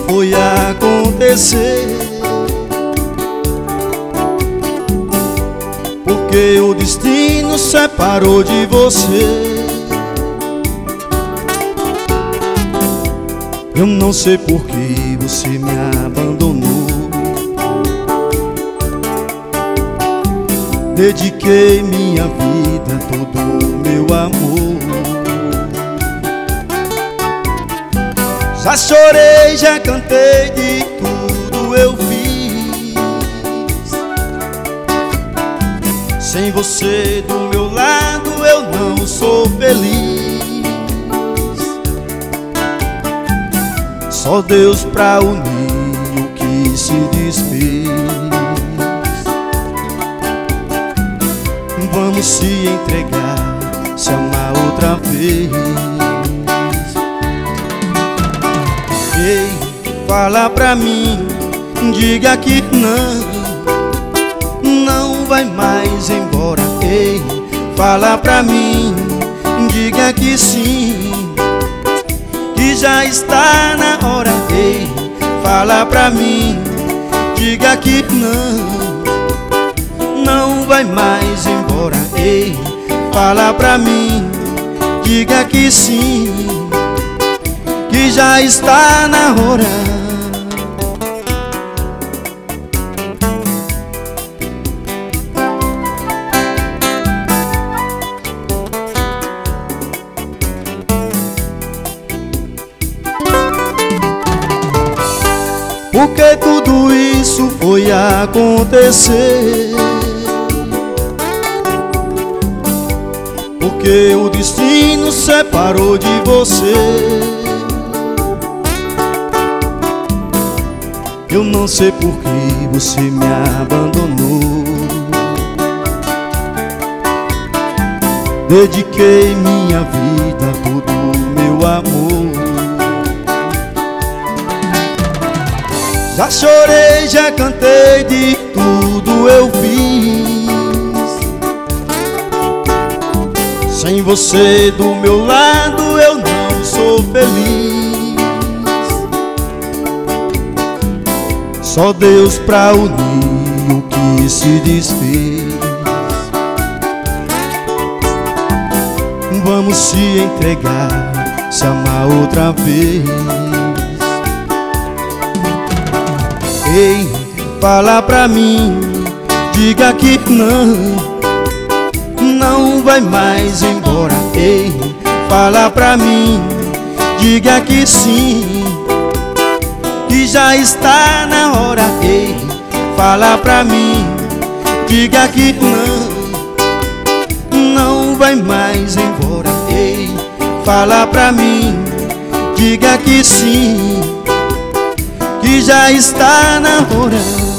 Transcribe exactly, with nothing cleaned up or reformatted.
foi acontecer, porque o destino separou de você. Eu não sei por que você me abandonou. Dediquei minha vida, todo o meu amor. Já chorei, já cantei, de tudo eu fiz. Sem você do meu lado eu não sou feliz. Só Deus pra unir o que se desfez. Vamos se entregar, se amar outra vez. Ei, fala pra mim, diga que não, não vai mais embora. Ei, fala pra mim, diga que sim, que já está na hora. Ei, fala pra mim, diga que não, não vai mais embora. Ei, fala pra mim, diga que sim, que já está na hora. Porque tudo isso foi acontecer, porque o destino separou de você. Eu não sei por que você me abandonou. Dediquei minha vida, todo o meu amor. Já chorei, já cantei, de tudo eu fiz. Sem você do meu lado eu não sou feliz. Só Deus pra unir o que se desfez. Vamos se entregar, se amar outra vez. Ei, fala pra mim, diga que não, não vai mais embora. Ei, fala pra mim, diga que sim, que já está na hora. Ei, fala pra mim, diga que não, não vai mais embora. Ei, fala pra mim, diga que sim, que já está na hora.